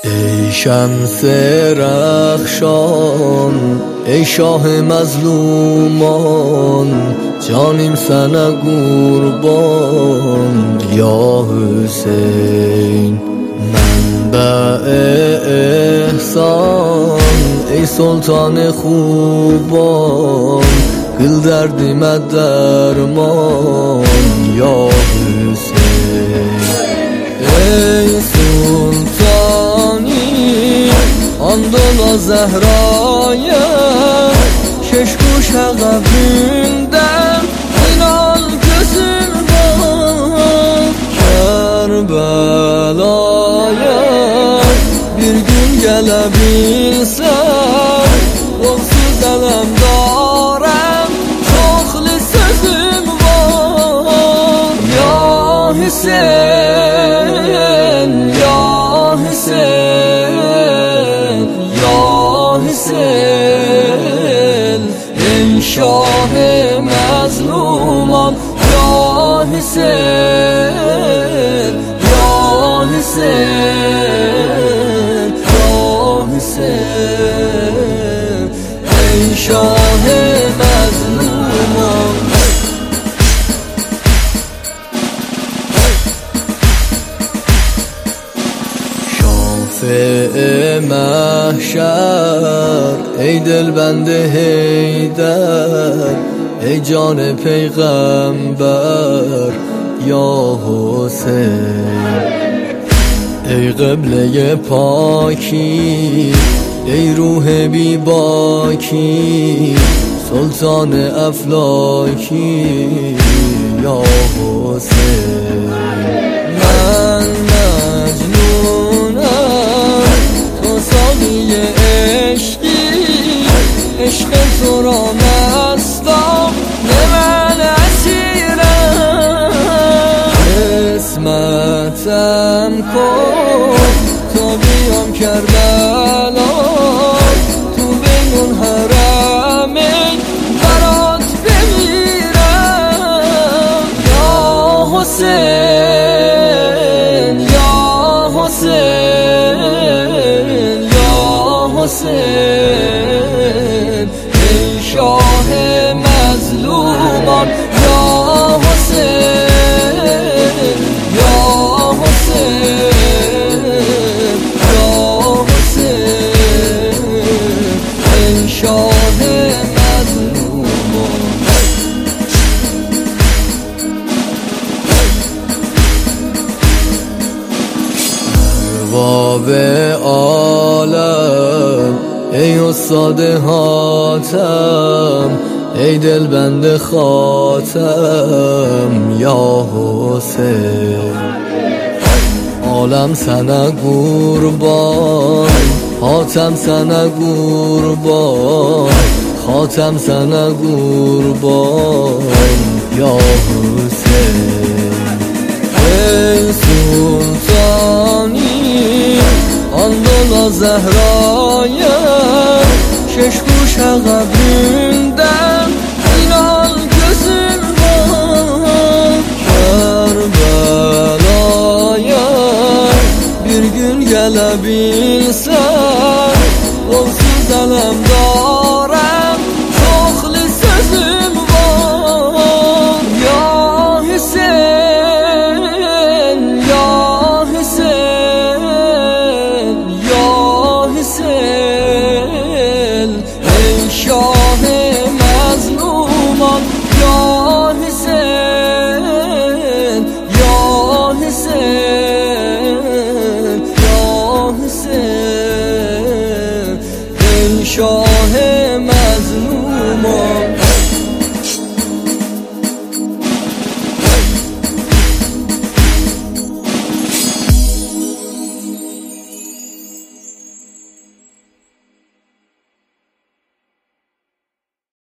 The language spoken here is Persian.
ای شمس رخشان، ای شاه مظلومان، جانیم سنه قربان یا حسین. منبع احسان، ای سلطان خوبان، گل دردیم درمان یا حسین. ای سلطانی آندولا زهرایم، شش گوش عقبیندم اینال gözün var. Kerbela'ya bir gün gelebilsem, onsuz elemdarem çoxlu sözüm var. Ya Hüseyin, ya Hüseyin, ya Hüseyin, ey şah-ı mazluman, ya Hüseyin, ya Hüseyin, ya Hüseyin, ey şah-ı mazluman. شافع محشر ای دلبند حیدر، ای جان پیغمبر یا حسین. ای قبله پاکی، ای روح بی باکی، سلطان افلاکی یا حسین. من مجنونم تو ساقی عشقی، عشق تو را مستم نه من اسیرم. قسمتم کن تا بیام کربلا، تو بین اون حرمین برات بمیرم یا حسین، یا حسین، یا حسین، ای شاه مظلومان یا حسین، یا حسین، یا حسین، ای شاه مظلومان. ارباب عالم، ای استاد حاتم، ای دلبند خاتم یا حسین. عالم سنه قربان، حاتم سنه قربان، خاتم سنه قربان یا حسین. ای سلطانی آندولا زهرایم، şeş kuş عقبیندم اینال gözün var. Kerbela'ya bir gün gelebilir